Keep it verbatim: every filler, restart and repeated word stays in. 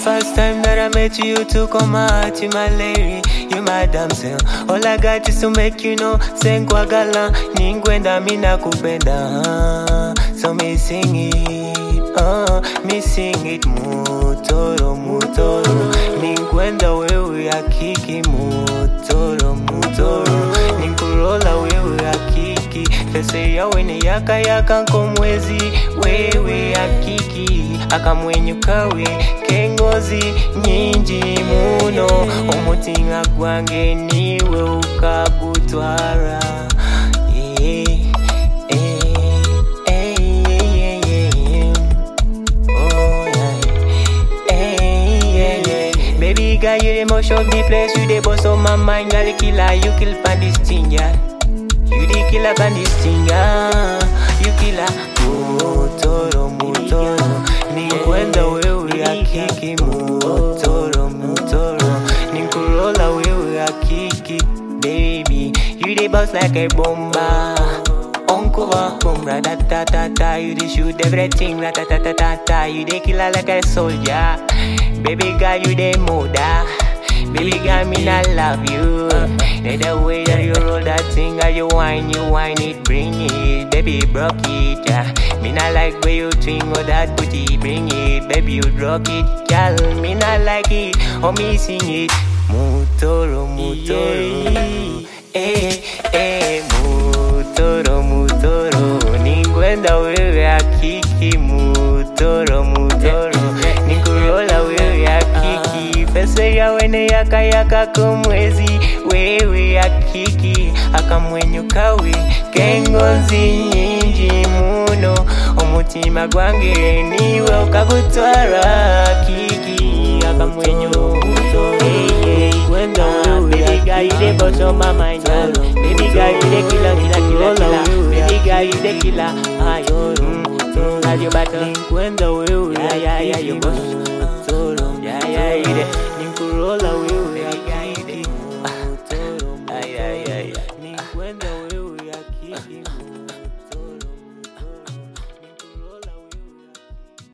first time that I met you, you took on my heart, you my lady, you my damsel. All I got is to make you know, sengwa gala, ningwenda mina kupenda. So me sing it, uh, me sing it, mutoro, mutoro. Ningwenda wewe akiki, mutoro, mutoro. Ninkurola wewe akiki, pese yawe ni yaka yaka nkomwezi, wewe akiki. Akamwenyukawe kengozi nyinji muno, umutima gwange niwe ukagutwara. Yeah, eh, eh, yeah, yeah, yeah. Oh yeah, eh, yeah, yeah. Baby girl, you the most of the place, you the boss of my mind. Girl, the killer, you kill for this thing, yeah. You the killer for this thing, yeah. You killer, mutoro, mutoro. Ninkwenda wewe akiki, mutoro, mutoro. Ninkurola wewe akiki, baby. You the boss like a bomba. Uncover, boom, ra-da-da-da-da. You the shoot everything, ra-da-da-da-da. You the killer like a soldier. Baby girl, you the mother. Baby girl, me not love you. The way that you roll that thing, and you whine, you whine it, bring it. Baby, broke it, yeah. Me not like where you twinkle that booty, bring it. Baby, you rock it, girl. Me not like it, or me sing it. Mutoro, mutoro. Eh, eh, mutoro, mutoro. Ningwenda wewe akiki, mutoro, mutoro. Ninkurola wewe akiki, pese yawe ne yaka yaka kumwezi, wewe akiki. Akamwenyukawe kengozi nyinji muno, umutima gwange niwe ukagutwara akiki. Akamwenyukawe kwenda wewe, baby girl you the boss of my mind, baby girl you the killer, killer, killer, killer. Baby girl you the killer, ayo, mm, mm, you battle. Kwenda wewe, yeah, yeah, yeah, you boss.